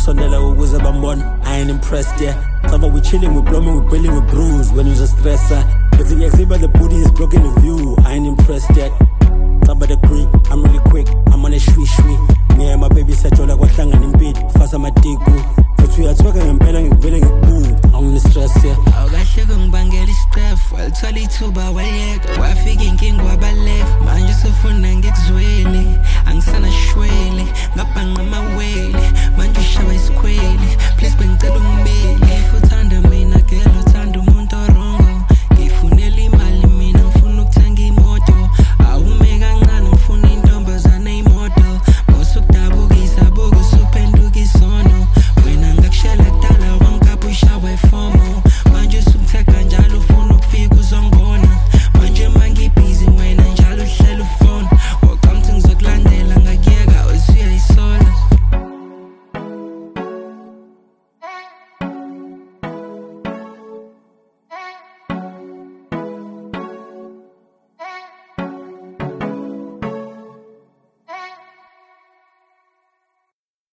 kusondela ukuze bambone. I ain't impressed, yeah. Cover we chilling, we blooming, we billing, we bruise. When you're a stressor, but the exhibit, the booty is blocking the view. I ain't impressed yet. Cover the creek, I'm really quick, I'm on a shwee. Me and my baby said, you're like what tongue and beat. Fast on my dick.